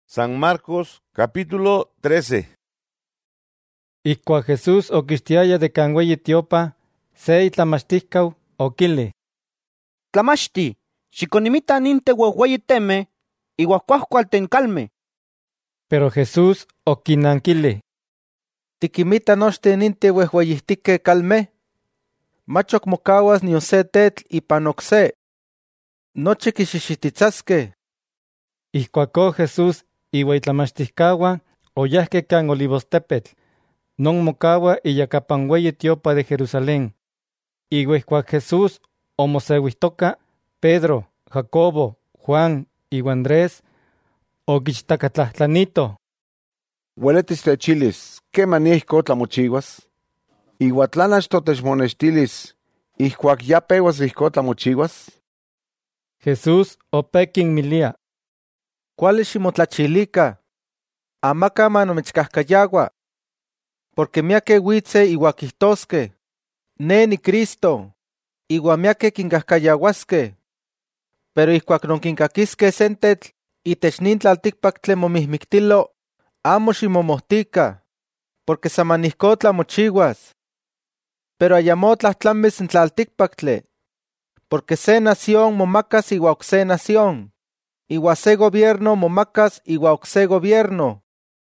San Marcos, capítulo 13. Ijkuak Jesús oquistiaya de kan ueyi tiopa, se itlamachtiscau oquili: Tlamachti, xiconimita ninte ueueyi temeh, iuan cuahcualten calmeh. Pero Jesús oquinanquili: Tiquimita nochten ninte uehueyihtiqueh calmeh. Mach oc mocahuas nion se tetl ipan ocse. Nochi quixixititzaskeh. Ijkuakó Jesús iua itlamachtiscahuan oyahque kan Olivostepetl, non mocaua iyakapan ueyi tiopa de Jerusalén. Iua ijkuak Jesús omoseuihtoca, Pedro, Jacobo, Juan iua Andrés oquichtacatlahtlanito: Ueletis techilis, ¿quemania ijkon tlamochiuas? Iua tlanach totechmonextilis, ijkuak ya peuas ijkon tlamochiuas? Jesús opé quinmilia: Cuali ximotlachilica. Amaca manomechcahcayaua. Porque miaque huitze iua quihtosque: Ne ni Cristo, iua miaque quincahcayauasque. Pero ijkuak nonquincaquisque sentetl itech nin tlalticpactle momihmictilo, amo ximomohtica, porque saman ijkon tlamochiuas. Pero ayamo tlahtlamis in tlalticpactle, porque se nación momacas iua ocse nación, iua se gobierno momacas iua ocse gobierno.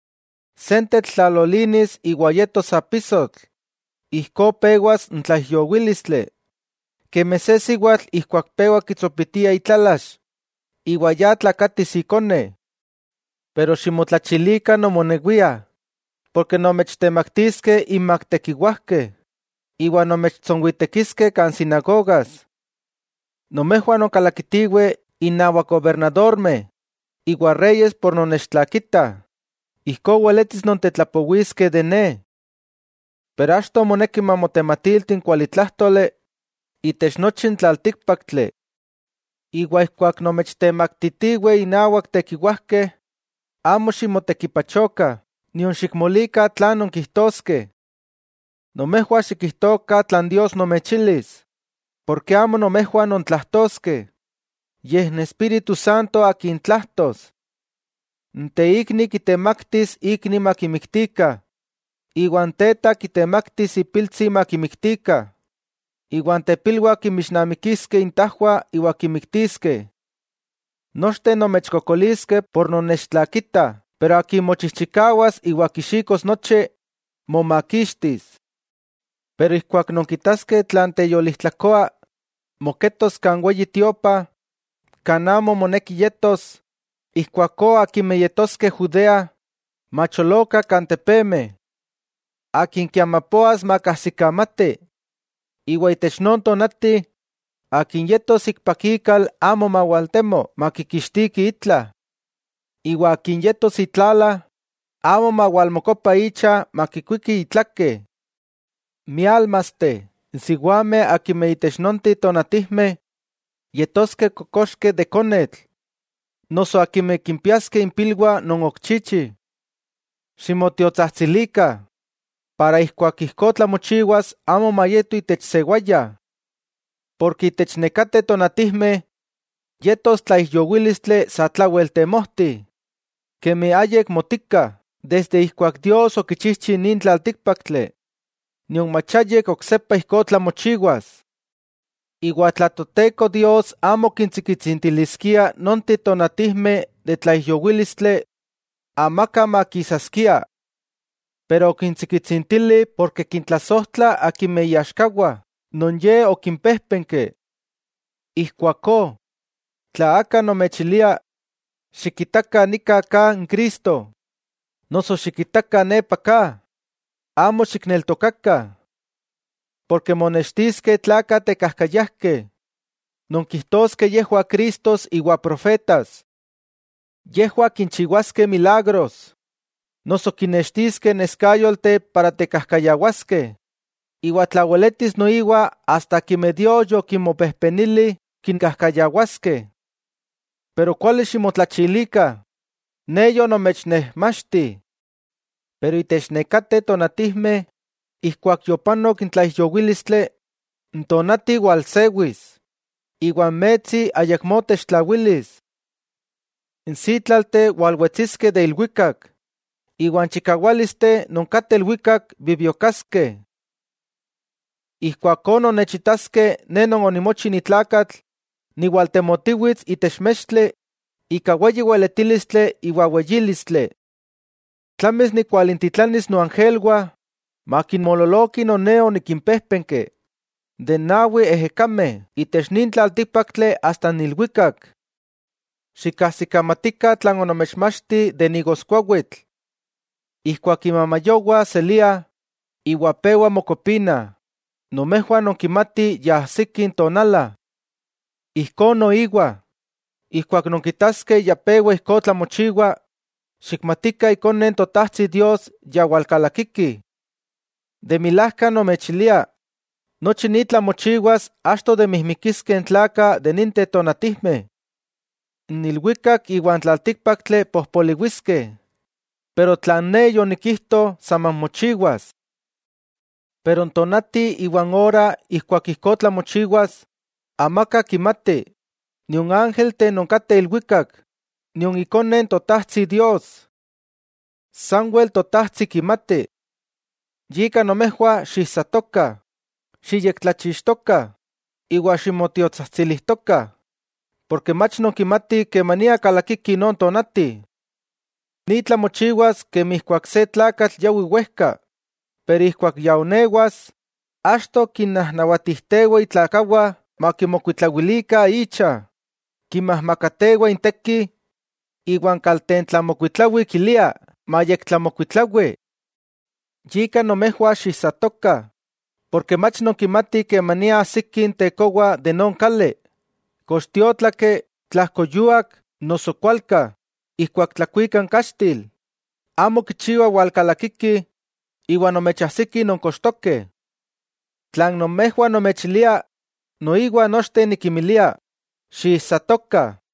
Sentetl tlalolinis iua yetos apisotl, ijkon peuas n tlaihyowilistle. Quemeh se siuatl ijkuak peua quitzopitia itlalax, iua ya tlacatis icone. Pero ximotlachilica nomoneuia, porque nomechtemactisque inmak tequiuahqueh, iua nomechtzonhuitequisque kan sinagogas. Nomejuan noncalaquitiue innauac gobernadormeh, iua reyes por nonechtlakitah. Ijkon ueletis nontetlapouisque de ne. Pero achto moneki mamotematilti kuali tlahtoli itech nochi n tlalticpactle. Iua ijkuak nomechtemactitiue inauac tequiuahqueh, amo ximotequipachoca, nion xicmolica tlan nonquihtosque. Nomejuan xiquihtoca tlan Dios nomechilis, porque amo nomejuan nontlahtosque, yeh n Espíritu Santo akin tlahtos. N teicni quitemactis icni maquimictica, iuan teta quitemactis ipiltzi maquimictica, iuan tepilua quimixnamiquisque intahua iua quimictisque. Nochten nomechcocolisque por nonechtlakita, pero akin mochihchicauas iua quixicos nochi, momaquixtis. Pero ijkuak nonquitasque tlan teyolitlacoa, moquetos kan ueyi tiopa, kan amo moneki yetos, ijkuakó akinmeh yetosque Judea, macholoca kan tepemeh. Akin kiamapoas macahsicamati, iua itech non tonati, akin yetos ikpaquical amo maualtemo maquiquixtiqui itlah. Iua akin yetos itlala, amo maualmocopa icha maquicuiqui itlaque. Mialmaste, siuameh akinmeh itech nonti tonatihmeh, yetosque cocoxque de conetl, noso akinmeh quimpiasque impilua non occhichi. Ximotiotzahtzilica, para ijkuak ijkon tlamochiuas amo mayeto itech seuaya. Porque itech necate tonatihmeh, yetos tlaihyowilistle sa tlauel temohti, quemeh ayec motica desde ijkuak Dios oquichihchi nin tlalticpactle, nion machayec ocsepa ijkon tlamochiuas. Iua tla toTeco Dios amo quintziquitzintilisquia nonti tonatihmeh de tlaihyowilistle, amaca maquisasquia. Pero oquintziquitzintili porque quintlasohtla akinmeh iaxcaua, non ye oquimpehpenque. Ijkuakó, tla aka nomechilia, xiquitaca nica ka n Cristo, noso xiquitaca nepa ka, amo xicneltocaca. Porque monextisque tlaca tecahcayahque, non quihtosque yehua Cristos iua profetas. Yehua quinchiuasque milagros, noso quinextisque nescayolte para tecahcayauasque, iua tlaueletis noiua hasta quimeh Dios yoquimopehpenili quincahcayauasque. Pero cuali ximotlachilica, ne yonomechnehmachti. Pero itech necate tonatihmeh, ijkuak yopanoc n tlaihyowilistle, n tonati ualseuis, iuan metzi ayacmo techtlauilis. In sitlalte hualhuetziske de ilhuicac, iuan chicaualiste noncate ilhuicac viviocasque. Ihcuacon onechitaske nenon onimochi nitlacatl, nihualtemotihuitz itechmextle, ica ueyi ueletilistle iua ueyilistle. Tlamis nicualintitlanis noangelua, maquinmololoqui noneo niquimpehpenque. De nahui ejecame itech nin tlalticpactle hasta nilhuicac. Xicahsicamatica tlan onomechmachti de nigoscuauitl. Ihcuac imamayoua selia, iua peua mocopina. Nomejuan nonquimati yahsiquin tonala. Ihcon noigua. Ihcuac nonquitasque ya peua ihco tlamochiua, xicmatica iconen totahtzin Dios ya hualcalaquiqui. De milahca nomechilia, nochi ni tlamochiuas achto de mihmiquisque en tlaca de ninte tonatihme. Nilhuicac iuan tlalticpactle pohpoliuisque, pero tlan ne yoniquihto saman mochiuas. Pero en tonati iuan hora ihcuac ihco tlamochiuas, amaca quimati, ni un ángel te noncate ilhuicac, ni un iconen totahtzin Dios. Sanhuel totahtzin quimati. Yica nomejua xihsatoca, xiyectlachixtoca, iua ximotiotzahtzilihtoca, porque mach nonquimati quemania calaquiqui non tonati. Ni tlamochiuas que mihcuac se tlacatl yaui uehca, pero ihcuac yaoneuas, achto quinnahnauatihteua itlacaua maquimocuitlauilica icha, quimahmacateua intequi, iuan caltentlamocuitlaui quilia, mayectlamocuitlaui. Yica nomejua xihsatoca, porque mach nonquimati quemania ahsiquin tecoua de non cale, coxtiotlaque, tlahcoyuac, noso cualca, ihcuac tlacuican caxtil, amo quichiua hualcalaquiqui, iuan nomechahsiqui noncoxtoque. Tlan nomejua nomechilia, noigua nochte niquimilia, xihsatoca.